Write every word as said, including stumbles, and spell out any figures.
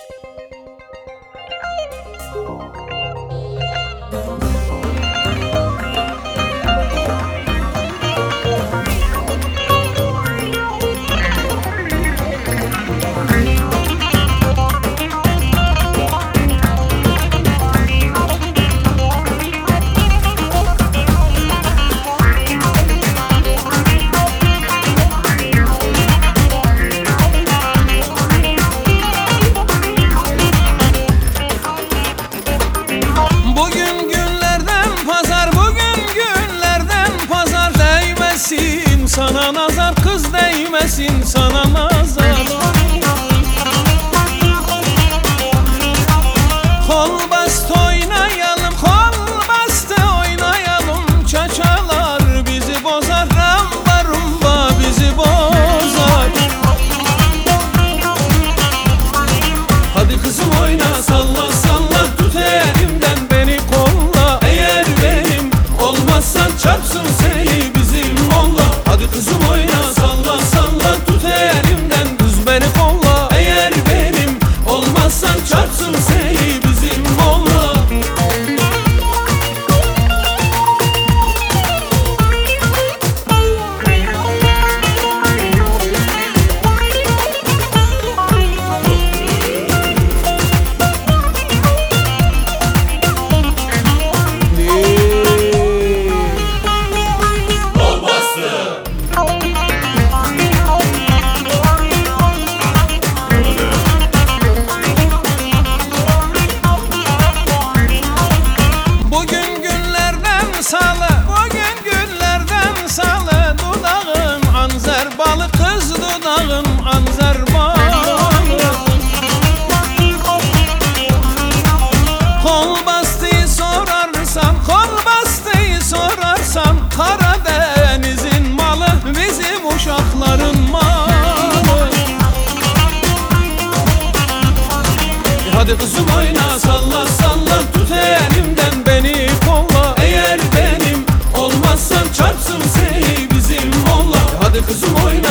Bugün günlerden pazar, bugün günlerden pazar. Değmesin sana nazar, kız değmesin sana nazar. Kol bastı oynayalım, kol bastı oynayalım. Çaçalar bizi bozar, ramba rumba bizi bozar. Hadi kızım oyna, salla salla, tut elimden beni kolla. Eğer benim olmazsan çarpsın seni bizim molla. Hadi kızım oyna, salla salla, tut elimden kız beni kolla. Eğer benim olmazsan çarpsın seni bizim molla. Bugün günlerden salı, bugün günlerden salı. Dudağın anzer balı, kız dudağın anzer balı. Kol bastığı sorarsan, kol bastığı sorarsan. Karadeniz'in malı, bizim uşakların malı. Hadi kızım oyna, salla salla, tut elimden beni kolla. Eğer benim olmazsan çarpsın seni bizim molla. Hadi kızım oyna.